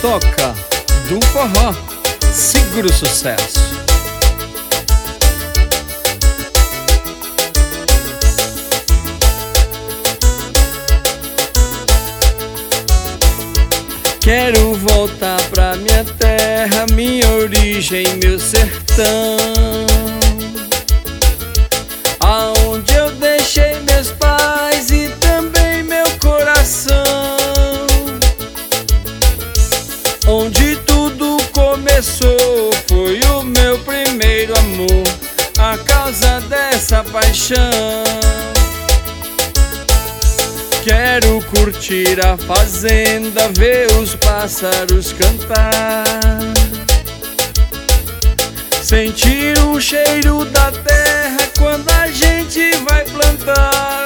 Toca do forró, segura o sucesso. Quero voltar pra minha terra, minha origem, meu sertão, aonde eu deixei meus pais e também meu coração, onde tudo começou, foi o meu primeiro amor, a causa dessa paixão. Quero curtir a fazenda, ver os pássaros cantar, sentir o cheiro da terra quando a gente vai plantar.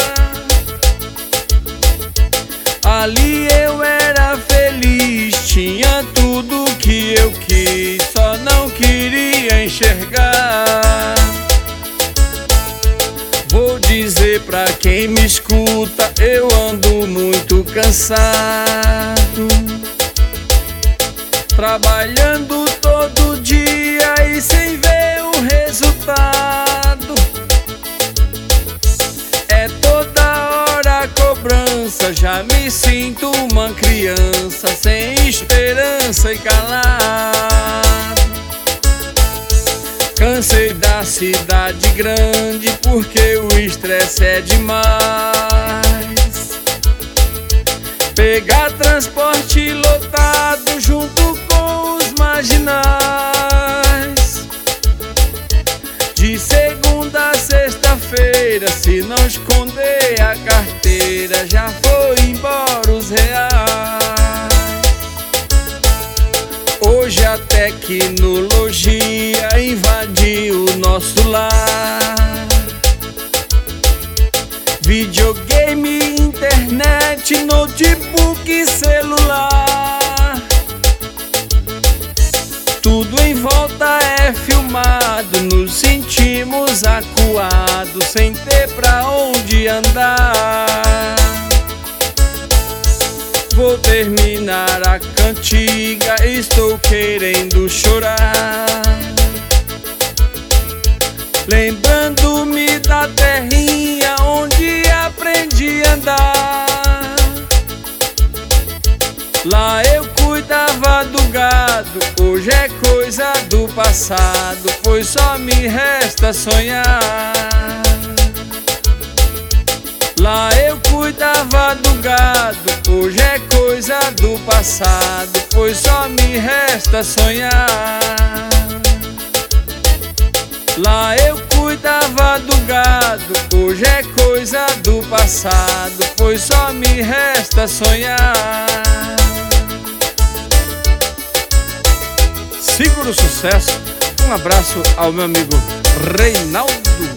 Ali eu era feliz, tinha tudo que eu quis, só não queria enxergar. Vou dizer pra quem me escuta, eu ando muito cansado, trabalhando todo dia e sem ver o resultado. É toda hora a cobrança, já me sinto uma criança sem esperança e calado. Cansei da cidade grande porque o estresse é demais. Pegar transporte lotado junto com os marginais. De segunda a sexta-feira, se não esconder a carteira, já foi embora os reais. Hoje a tecnologia invadiu o nosso lar. Videogame, internet, notebook, celular, tudo em volta é filmado, nos sentimos acuados, sem ter pra onde andar. Vou terminar a cantiga, estou querendo chorar, lembrando-me da terrinha onde aprendi a andar. Lá eu cuidava do gado, hoje é coisa do passado, pois só me resta sonhar. Lá eu cuidava do gado, hoje é coisa do passado, pois só me resta sonhar. Lá eu cuidava do gado, hoje é coisa do passado, pois só me resta sonhar. Segura o sucesso. Um abraço ao meu amigo Reinaldo.